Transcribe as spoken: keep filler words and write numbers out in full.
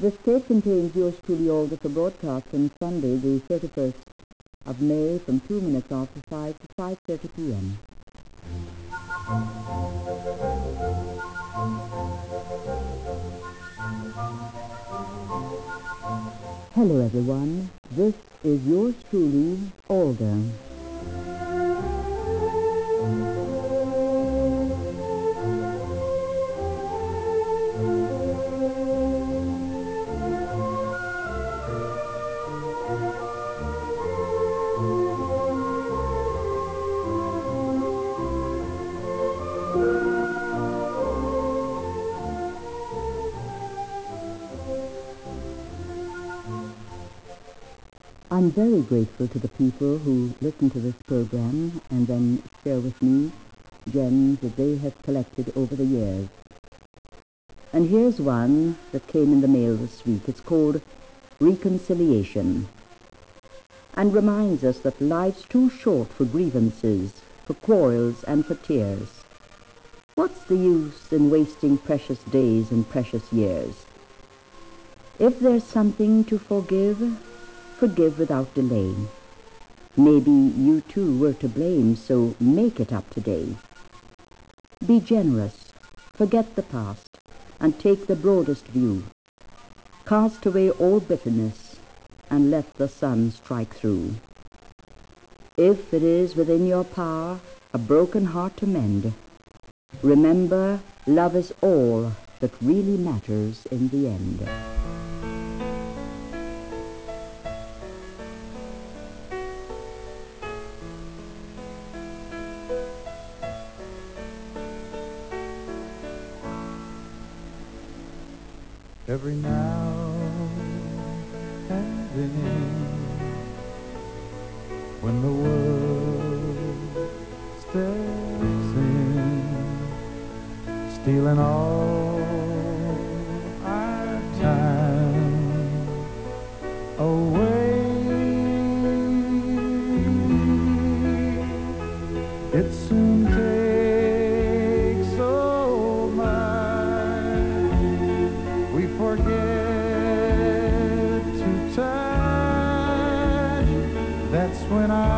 This tape contains yours truly Olga for broadcast on Sunday, the thirty-first of May, from two minutes after five to five thirty p.m. Hello, everyone. This is yours truly, Olga. I'm very grateful to the people who listen to this program and then share with me gems that they have collected over the years. And here's one that came in the mail this week. It's called Reconciliation, and reminds us that life's too short for grievances, for quarrels and for tears. What's the use in wasting precious days and precious years? If there's something to forgive, forgive without delay. Maybe you too were to blame, so make it up today. Be generous, forget the past, and take the broadest view. Cast away all bitterness, and let the sun strike through. If it is within your power a broken heart to mend, remember, love is all that really matters in the end. Every now and then, when the world steps in, stealing all our time away, it soon takes so much we forget to touch. That's when I